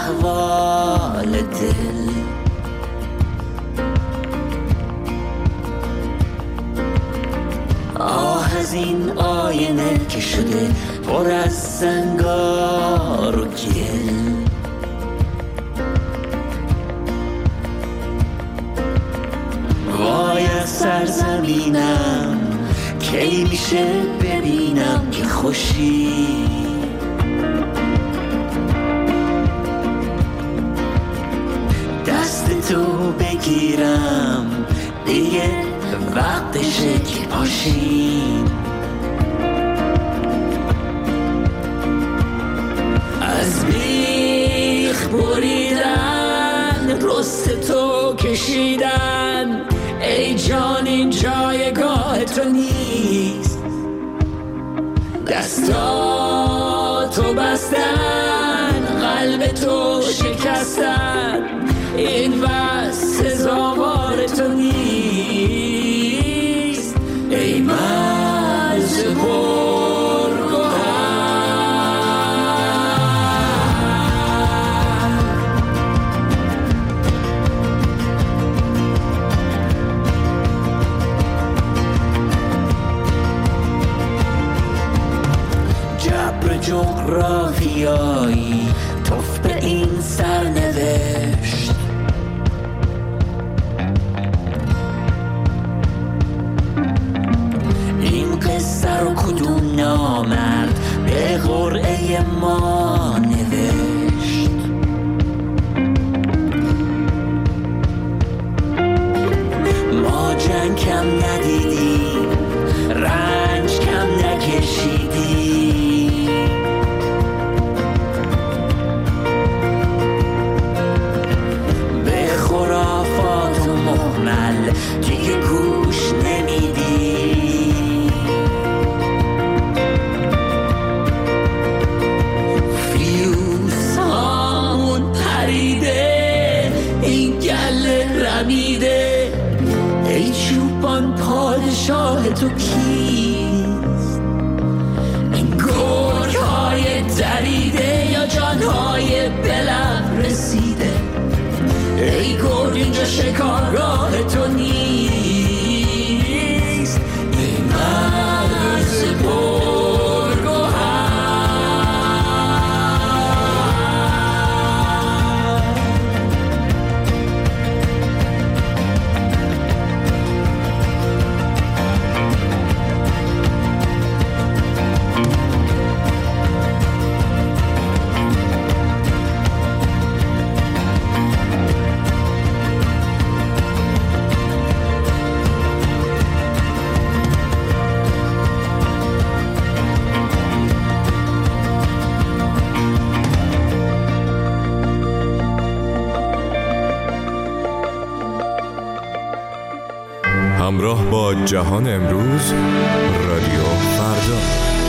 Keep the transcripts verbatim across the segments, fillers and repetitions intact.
احوال دل. آه از این آینه که شده پر از سنگار و گل. وای از سرزمینم کی میشه ببینم که خوشی. دست تو بگیرم دیگه وقتشه که پاشیم. از بیخ بریدن رست تو کشیدن، ای جان این جایگاه تو نیست. دستاتو بستن قلب تو شکستن، این بس سزاوار تو نیست. ای مرز پرگوهر، جبر جغرافیایی توف به این سرنوشت. این قصه رو کدوم نامرد به قرعه ما نوشت؟ ما جنگ کم ندیدیم، رنج کم نکشیدیم. به خرافات و مهمل دیگه گوش نمیدیم. فیوز هامون پریده، این گله رمیده. ای چوپان پادشاه تو کیست؟ این گرگ های دریده یا جانهای بلب رسیده؟ ای گرگ اینجا شکارگاه تو نیست. ای مرز پرگوهر، همراه با جهان امروز، رادیو فردا.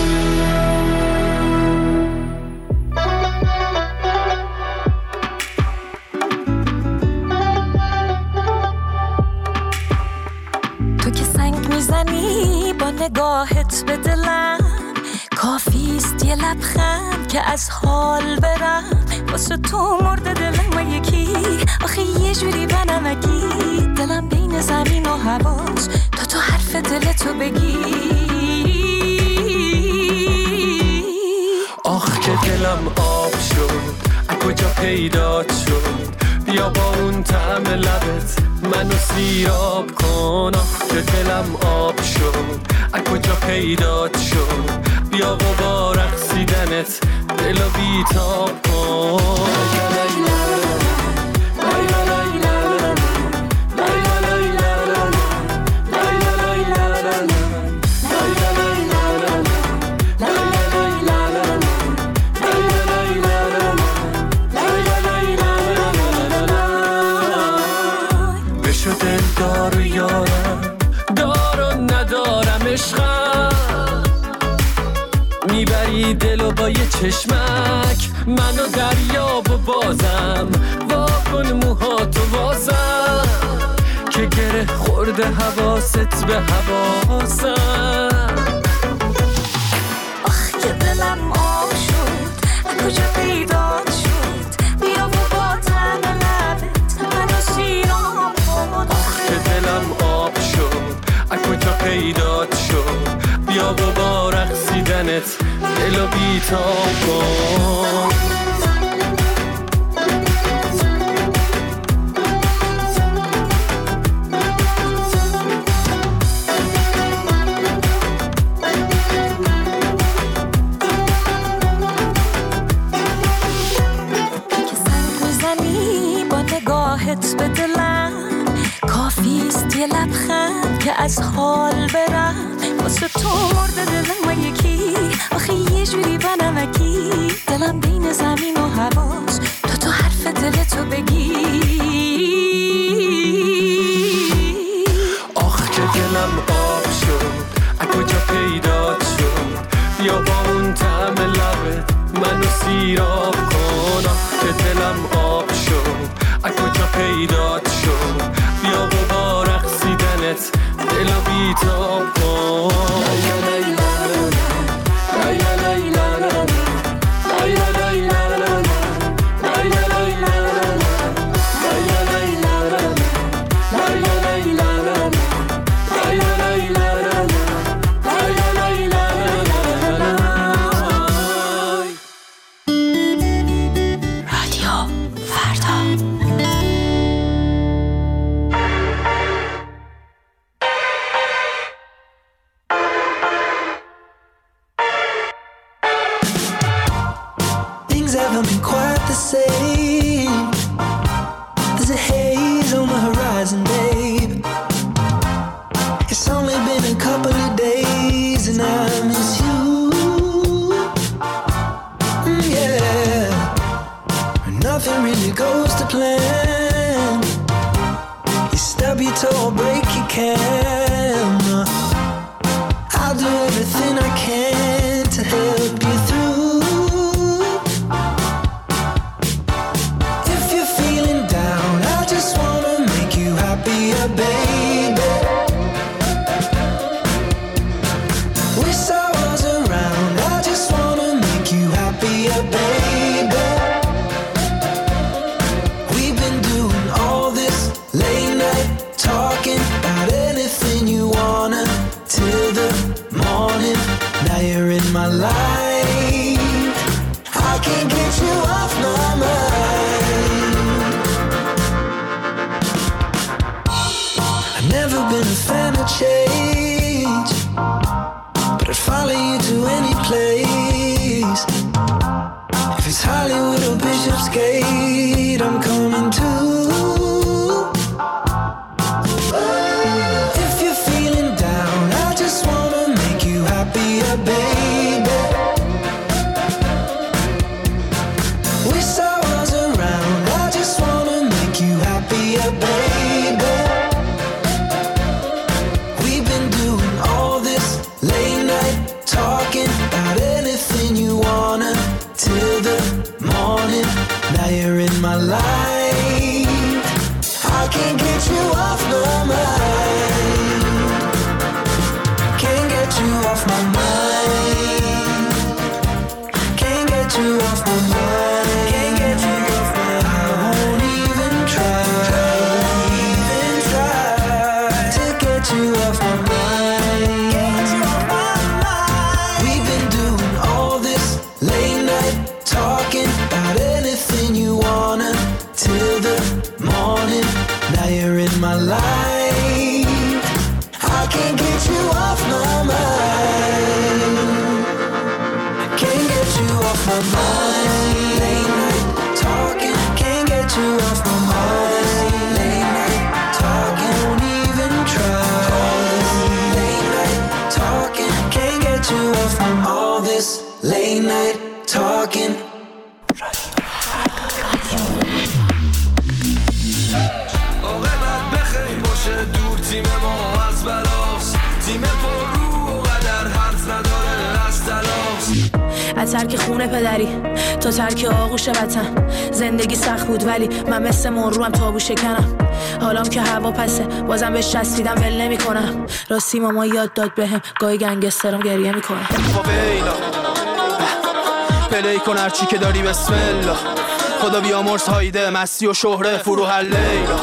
تو که سنگ میزنی با نگاهت به دلم، کافیست یه لبخند که از حال برم. واسه تو مرده دلم یکی، آخه یه جوری بنمکی. دلم بین زمین و هواست، تا تو حرف دلتو بگی. آخ که دلم آب شد، از کجا پیدات شد؟ بیا با اون طعم لبت منو سیراب کن. آخ که دلم آب شد، از کجا پیدات شد؟ بیا و با رقصیدنت دلو بیتاب کن. بشو دل دارو یارم، دارو ندارم عشقم. میبری دلو با یه چشمک، منو دریاب و بازم. واکن موهاتو واسم، که گره خورده حواست به حواسم. آخ که دلم آب شد، از کجا پیدات شد؟ بیا و بیتاب کن. به دلم کافیست یه لبخند که از حال برم. واسه تو مرده دلم و یکی آخه یه جوری بنمکی دلم بین زمین و هواست تا تو حرف دل تو بگی. آخ که دلم آب شد از کجا پیدا شد بیا با اون طعم لبت منو سیراب کن. آخ که دلم آب شد از کجا پیدا شد بیا و با رقصیدنت دلو بیتاب کن. ترک خونه پدری تا ترک آغوش وطن. زندگی سخت بود ولی من مثل مروم تابو شکنم. حالام که هوا پسه بازم بهش چسبیدم ول نمی کنم. راستی ماما یاد داد بهم گاهی گنگسترم گریه میکنه. فاویلا پلی کن هرچی که داری بسم الله. خدا بیامرز هایده مستی و شهره فروح لیلا.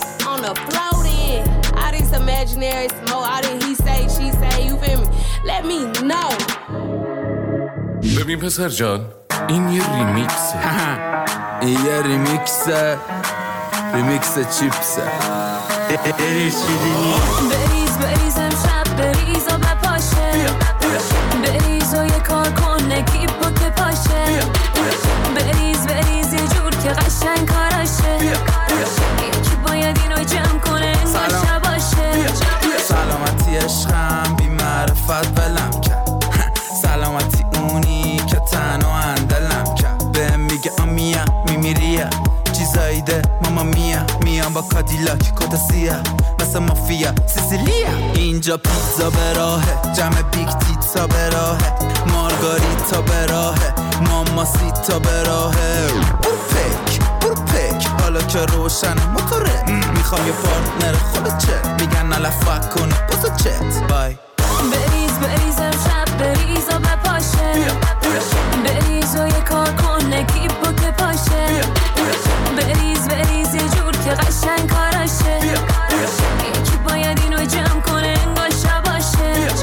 Imaginary, more out of he say, she say, you feel me? Let mean no. ببین پسر جان این یه ریمیکسه. این یه ریمیکسه، ریمیکس چیپسه. بریز بریز امشب بریز و بپاشه، بریز و یه کار کن نگیب و که پاشه، بریز بریز یه جور که قشنگ کاراشه، یکی باید اینو جمع کنه انگاشه باشه. سلامتی عشقم بی معرفت بلم کرد، سلامتی اونی که تنها اندلم کرد. به میگه آمیا میمیریه چیزایی ده ماما میا، میام با کادیلاک کت سیاه مثل مافیا سیسیلیا. اینجا پیتزا به راهه، جمع بیگ تیتزا به راهه، مارگاریتا به راهه، ماما سیتا به راهه. برو پک برو پک حالا که روشن موتوره، میخوام یه پارتنر خودت چه میگن نلفک کنه بسو چت بای. بریز بریز امشب بریز و بپاشه، بریز و یه کار کن نگیب و که پاشه، بریز بریز یه جور که قشنگ کاراشه، یکی باید اینو جمع کنه انگاشه باشه.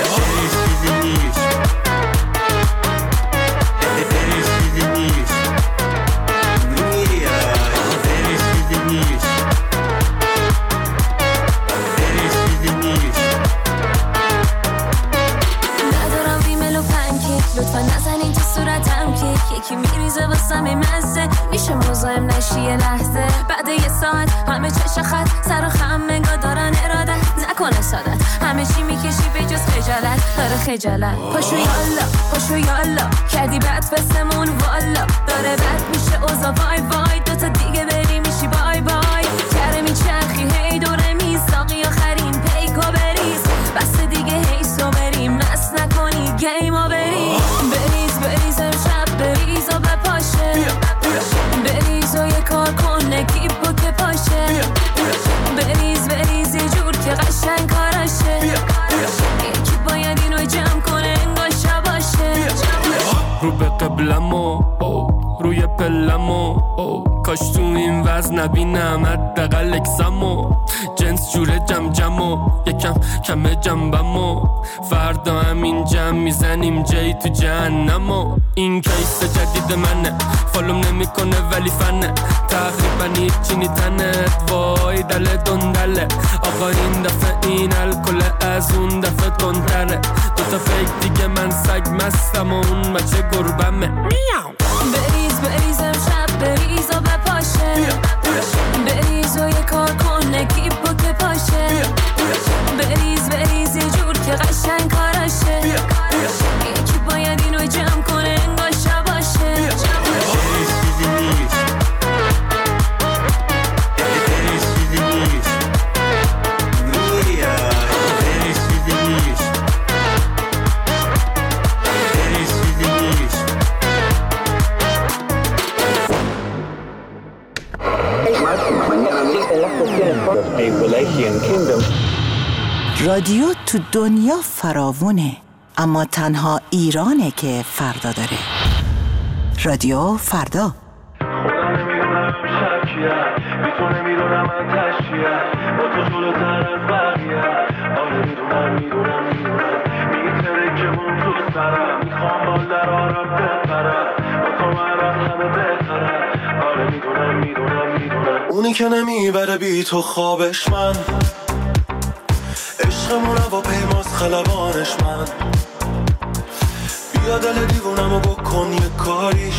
ندارم ریمل و پنکیک، لطفا نزنین تو صورتم کیک، یکی میریزه واسم مزه، میشه مزاحم نشی یه لحظه. بعد یه ساعت همه چش خط سر و خم نگاه دارن اراده نکنه سادت، همه چی میکشی به جز خجالت داره خجالت. پاشو یالا پاشو یالا کردی بد فسمون والا، داره بد میشه اوزا وای وای، دوتا دیگه بری میشی بای بای. کره میچرخی هی دوره میساقی آخرین پیکو بریز، بس دیگه هیسو بریم نس نکنی گیمو بریز. بریز بریز امشب بریز و بپاشه، بریز و یه کار کن نگیب و که پاشه، بریز بریز یه جور که قشنگ کاراشه، یکی باید اینو جمع کنه انگاشه باشه. رو به قبلمو روی پلمو، کاش تو این وزن نبینم حداقل اکسمو، جنس جوره جم جمو یکم کم جنبمو، فردا همین جمع میزنیم جای تو جهنمو. این کیس جدید منه فالوم نمیکنه ولی فنه، تقریبا هیچی نی تنت وای دل دندله. آقا این دفعه این الکل از اون دفعه تندره، دوتا فیک دیگه من سگ مستم و اون بچه گربمه. بریز بریز امشب بریز و بپاشه، بریز و یه کار کن نگیب و که پاشه، بریز بریز یه جور که قشنگ کاراشه، یکی باید اینو جمع کنه انگاشه باشه. رادیو تو دنیا فراوونه، اما تنها ایرانه که فردا داره. رادیو فردا. خودم نمیدونم شب چیه، میتونه میدونم من تشیه، با تو جلوتر از بقیه. آره میدونم میدونم میدونم میتره که اون تو سرم، میخوام بال در آرم بپرم، با تو من از همه بهترم. آره میدونم میدونم میدونم اونی که نمیبره بی تو خوابش من، عشقمون با پیماز خلبانش من. بیا دل دیوونمو بکن یه کاریش،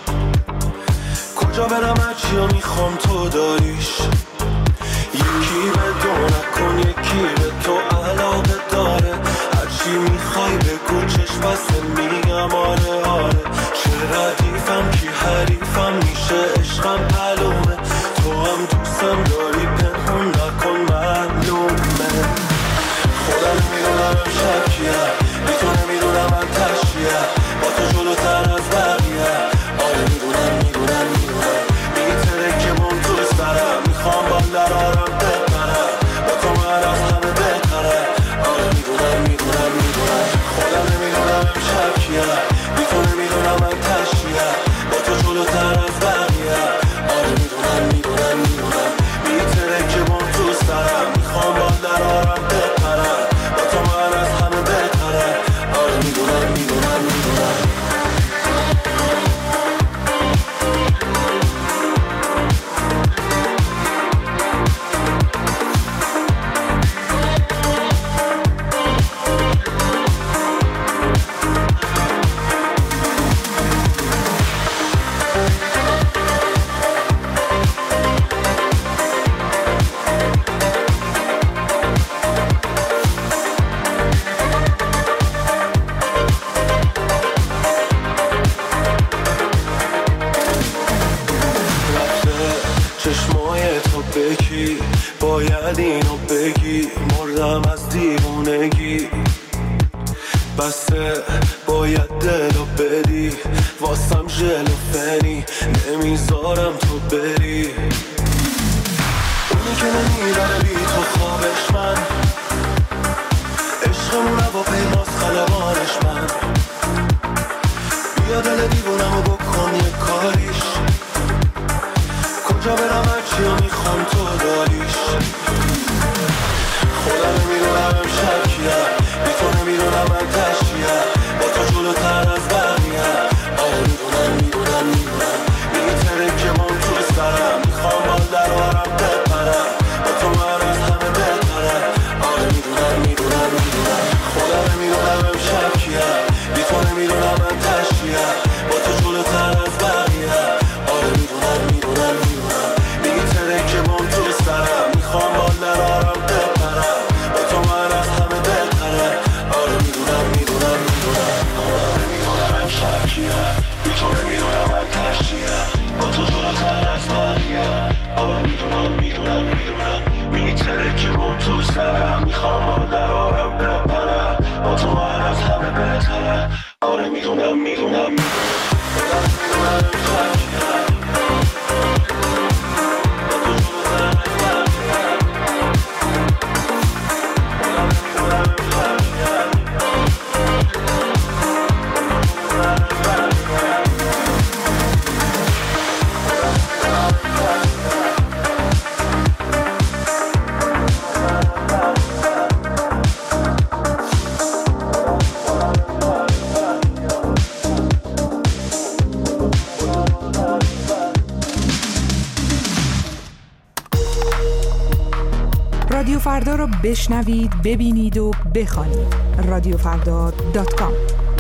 کجا برم هرچی ها میخوام تو داریش. یکی به دو نکن یکی به تو علاقه داره، هرچی میخوای بگو چشم بسته میگم آره آره. چه ردیفم کی حریفم میشه عشقم معلومه، تو هم دوستم داری پنهون نکن معلومه. خودم نمیدونم امشب چیه، میتونه میدونم من تشیه، با تو جلوتر از بقیه. آره میدونم میدونم میدونم میتره که من تو سرم، میخوام بال در آرم بپرم، با تو من از همه بهتره. آره میدونم میدونم میدونم خودم نمیدونم امشب چیه، میتونه میدونم من تشیه، با تو جلوتر از بقیه. باید اینو بگی، مردم از دیوونگی، بسه باید دلو بدی، واسم ژل و فنی نمیذارم تو بری. اونی که نمیبره بی تو خوابش من، عشقمون با پیماز خلبانش من، بیا دل دیوونمو بکن یه کاریش، کجا برم هرچی رو میخوام تو داریش. خودم نمیدونم امشب کیم، بی تو نمیدونم من تشکیم، با تو جلوتر از بقیم. آره میدونم میدونم میدونم میتره که من تو سرم، میخوام بال در آرم بپرم، با تو من از همه بهترم. آره میدونم میدونم میدونم خودم نمیدونم امشب کیم، بی تو نمیدونم من تشکیم، با تو جلوتر از بقیم. آره میدونم میدونم میدونم میتره که من تو سرم، میخوام بال در آرم بپرم، با تو من از همه بهترم. آره میدونم میدونم میدونم آره میدونم امشب کیم، بی تو نمیدونم من تشکیم، با تو جلوتر از بقیم. آره میدونم میدونم میدونم میتره که من تو سرم، میخوام بال در آرم بپرم، با تو من از همه بهترم. آره میدونم میدونم میدونم رادیو فردا رو بشنوید، ببینید و بخوانید. رادیو فردا دات کام.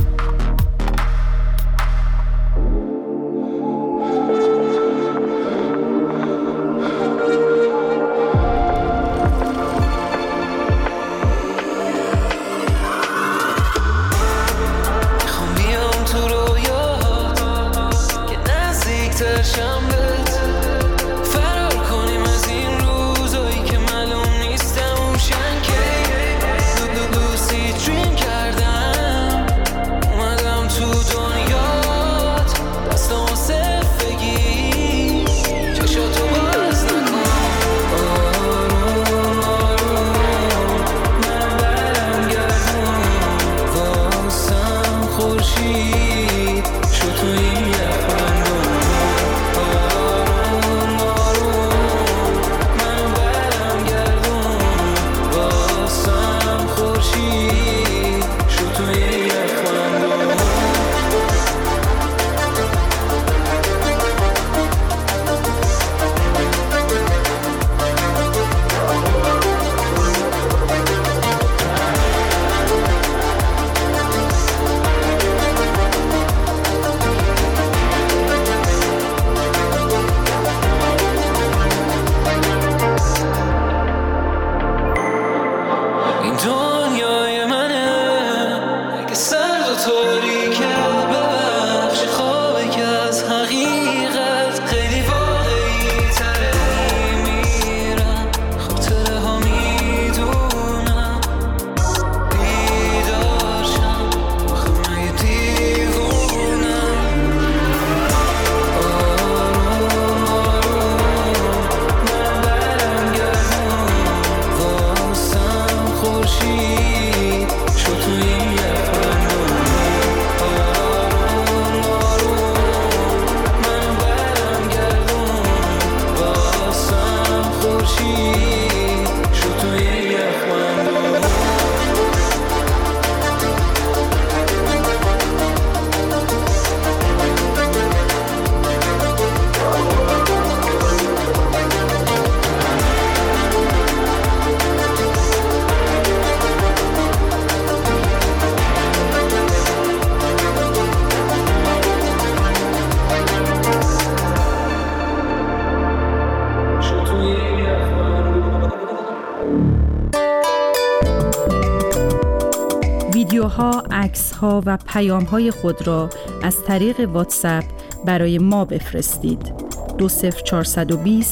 ویدیوها، عکس‌ها و پیام‌های خود را از طریق واتساپ برای ما بفرستید. دو صفر چهارصد و بیست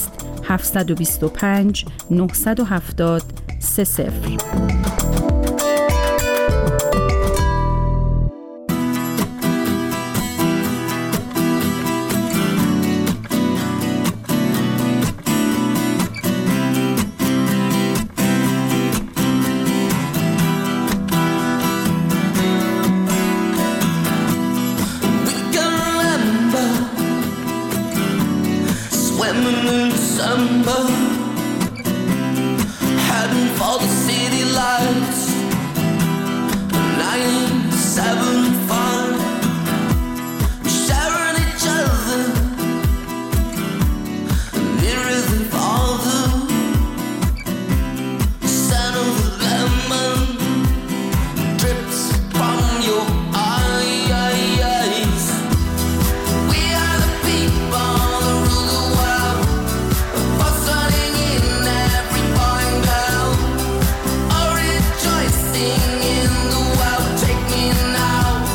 هفت دو پنج نه هفت صفر سه صفر. In the world, take me now.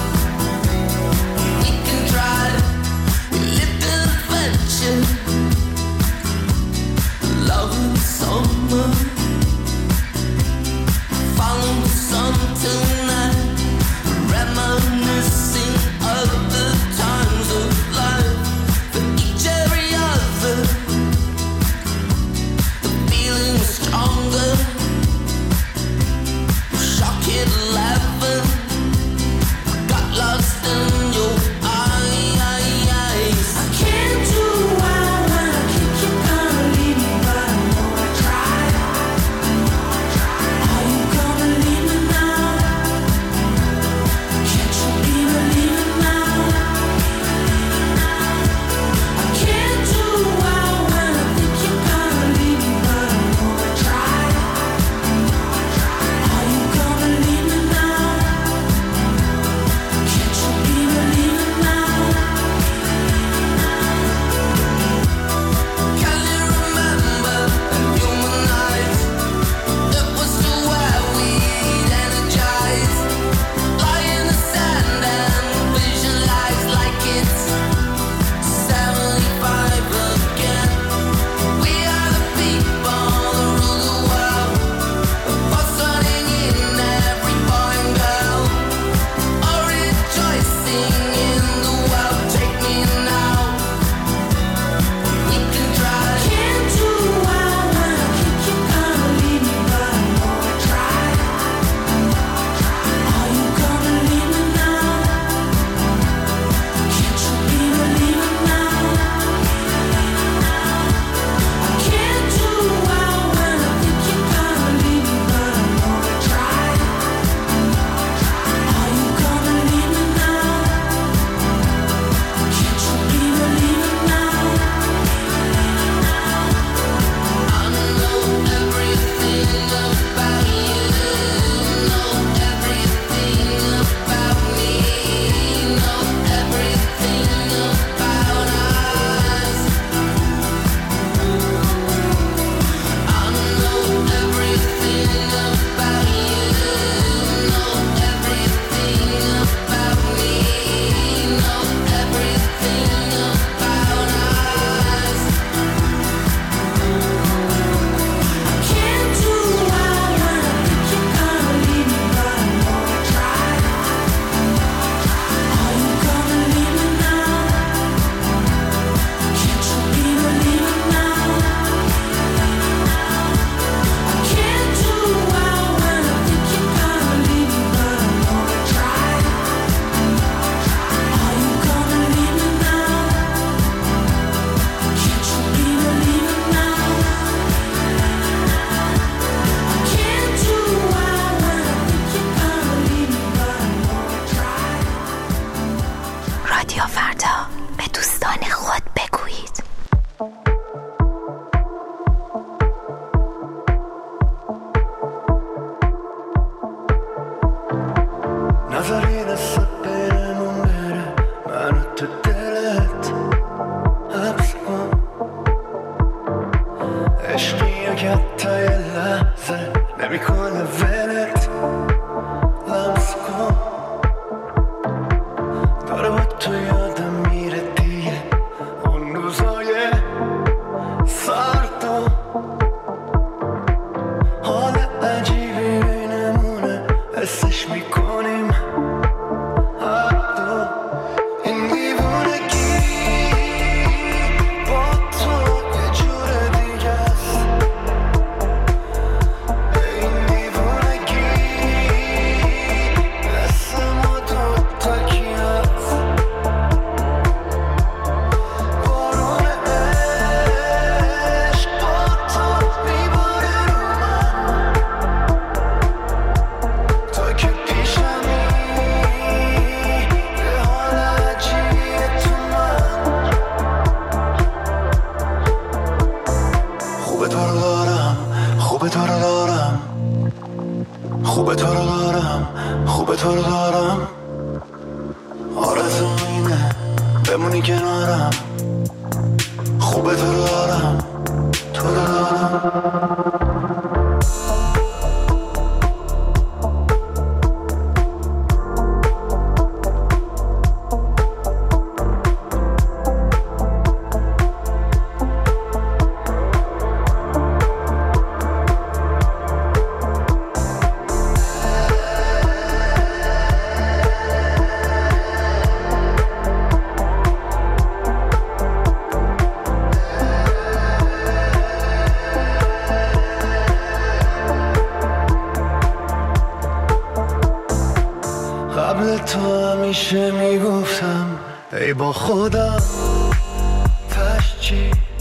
با خودم تش چی